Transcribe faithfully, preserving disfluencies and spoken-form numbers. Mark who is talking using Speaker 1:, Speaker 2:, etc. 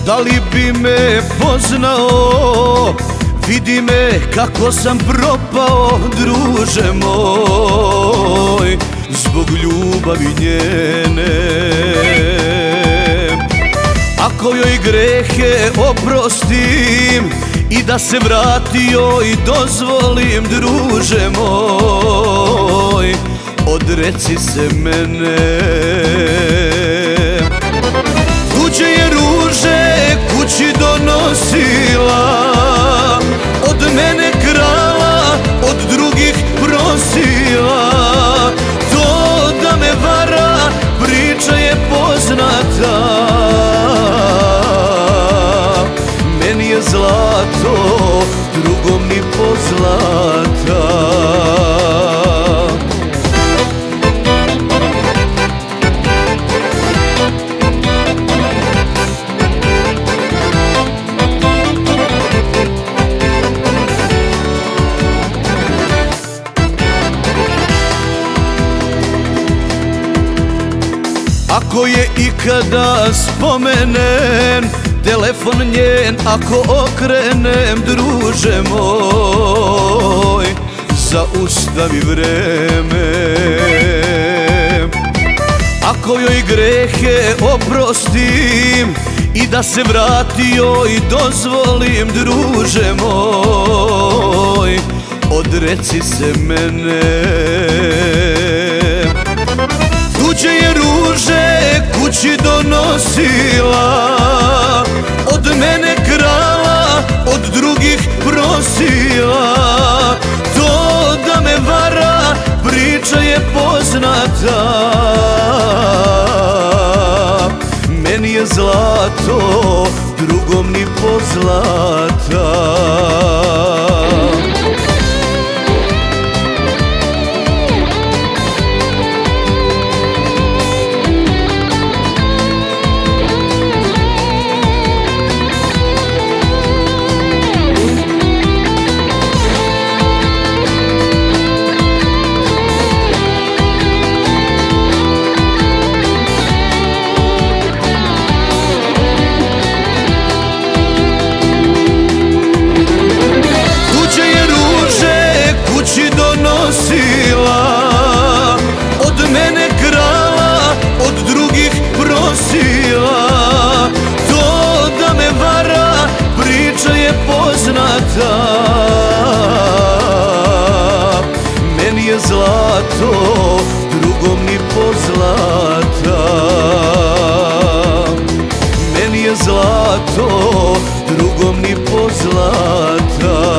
Speaker 1: Da li bi me poznao, vidi me kako sam propao, druže moj, zbog ljubavi njene. Ako joj grehe oprostim i da se vratio i dozvolim, druže moj, odreci se mene. Tuđe je ruže kući donosila, od mene krala, od drugih prosila. To da me vara, priča je poznata. Meni je zlato, drugom ni pozlata. Ako je ikada spomenem telefon njen, ako okrenem, druže moj, zaustavi vreme. Ako joj grehe oprostim i da se vratio i dozvolim, druže moj, odreci se mene. Tuđe je ruže kući donosila, od mene krala, od drugih prosila. To da me vara, priča je poznata. Meni je zlato, drugom ni pozlata. Od mene krala, od drugih prosila. To da me vara, priča je poznata. Meni je zlato, drugom ni pozlata. Meni je zlato, drugom ni pozlata.